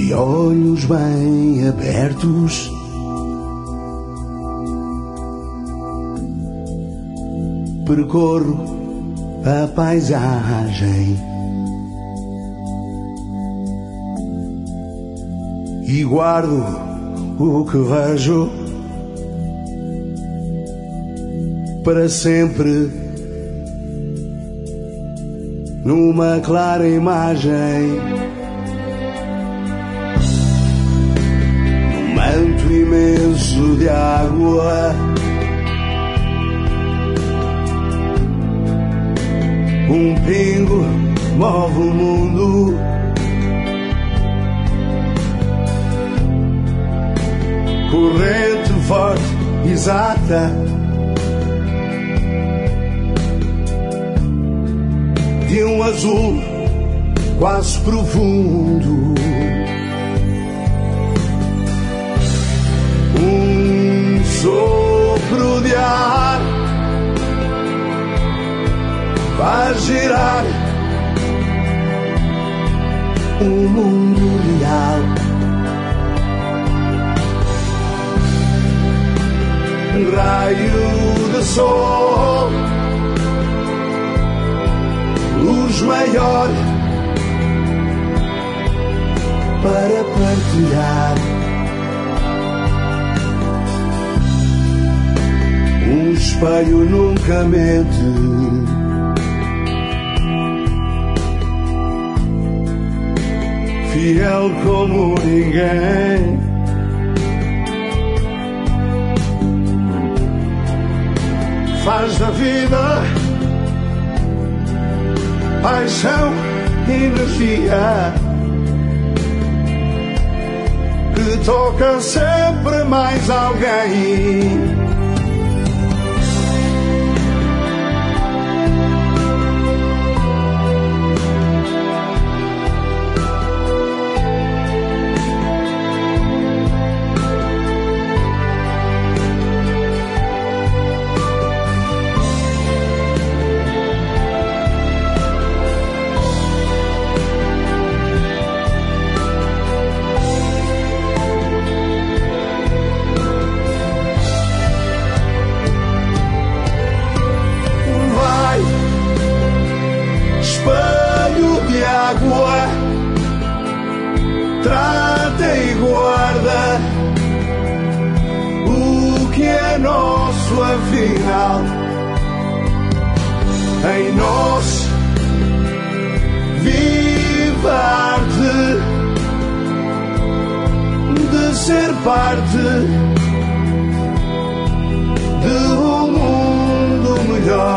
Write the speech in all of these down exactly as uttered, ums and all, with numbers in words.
de olhos bem abertos, percorro a paisagem e guardo o que vejo para sempre numa clara imagem, num manto imenso de água. Um pingo move o mundo, corrente forte, exata, de um azul quase profundo. Um sopro de ar faz girar o mundo real. Um raio de sol, luz maior para partilhar. Um espelho nunca mente, fiel como ninguém. Faz da vida paixão, energia que toca sempre mais alguém. Trata e guarda o que é nosso afinal. Em nós vive a arte de ser parte de um mundo melhor.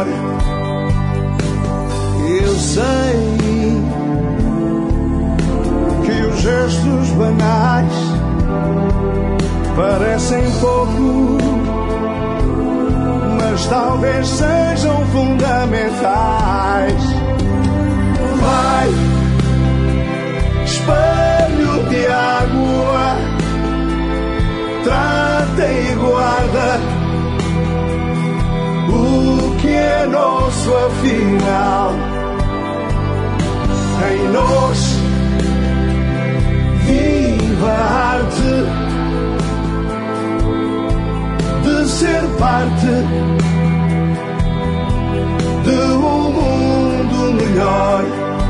Eu sei gestos banais parecem pouco, mas talvez sejam fundamentais. Vai, espelho de água, trata e guarda o que é nosso afinal. Em nós viva a arte de ser parte de um mundo melhor.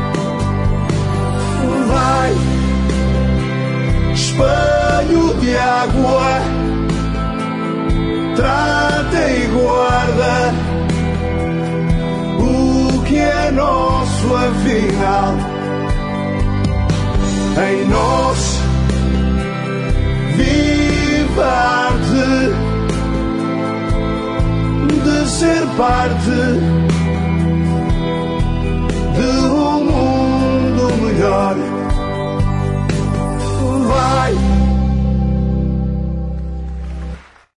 Vai, espelho de água, trata e guarda o que é nosso afinal. Em nós vive a arte de ser parte de um mundo melhor. Vai,